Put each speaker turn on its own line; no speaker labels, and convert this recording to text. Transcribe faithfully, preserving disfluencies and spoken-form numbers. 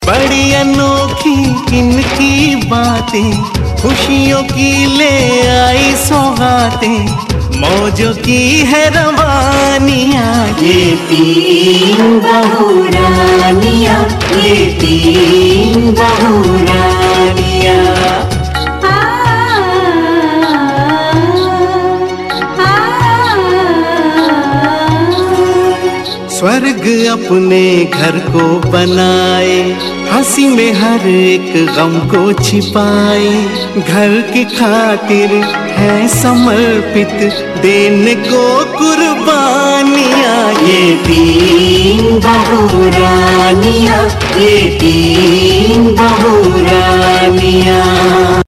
बड़ी अनोखी इनकी बातें, खुशियों की ले आई सौगातें, मौजों की है रवानियाँ।
ये तीन बहुरानियाँ, ये तीन बहुरानियाँ।
स्वर्ग अपने घर को बनाए, हंसी में हर एक गम को छिपाए, घर की खातिर है समर्पित, देने को कुर्बानियाँ।
ये तीन बहुरानियाँ, ये तीन बहुरानियाँ।